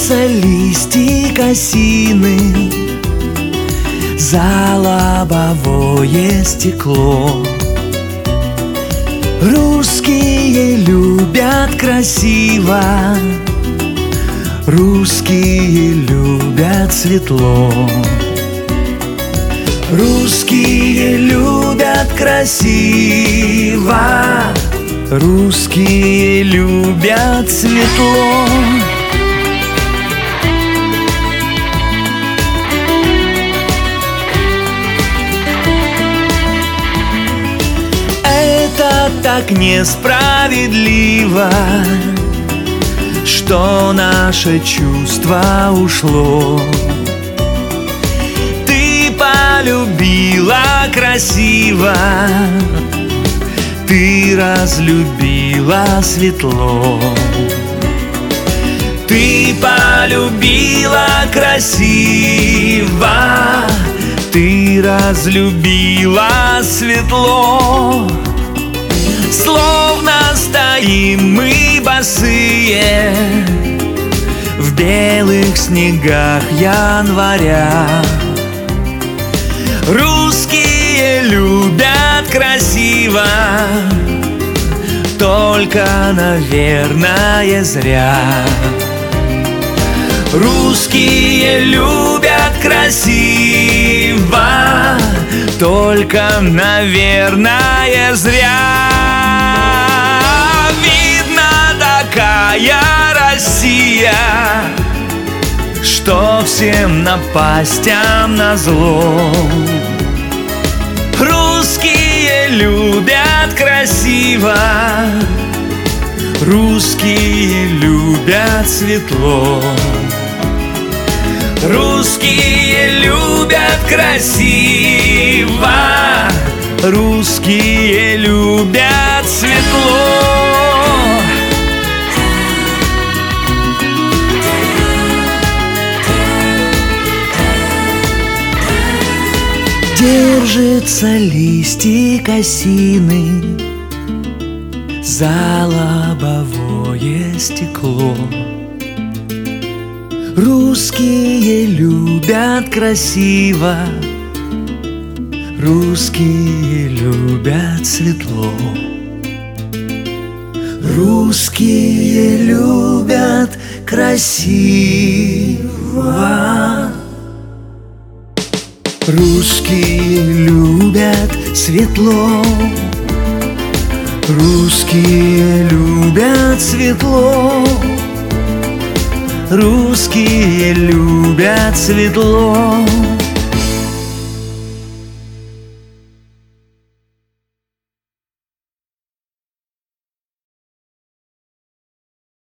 Держится листик осины за лобовое стекло. Русские любят красиво, русские любят светло. Русские любят красиво, русские любят светло. Это так несправедливо, что наше чувство ушло. Ты полюбила красиво, ты разлюбила светло. Ты полюбила красиво, ты разлюбила светло. Словно стоим мы босые в белых снегах января. Русские любят красиво, только, наверное, зря. Русские любят красиво, только, наверное, зря. Видно, такая Россия, что всем напастям назло. Русские любят красиво, русские любят светло. Русские любят красиво, русские любят светло. Держится листик осины за лобовое стекло. Русские любят красиво, русские любят светло. Русские любят красиво, русские любят светло. Русские любят светло, русские любят светло.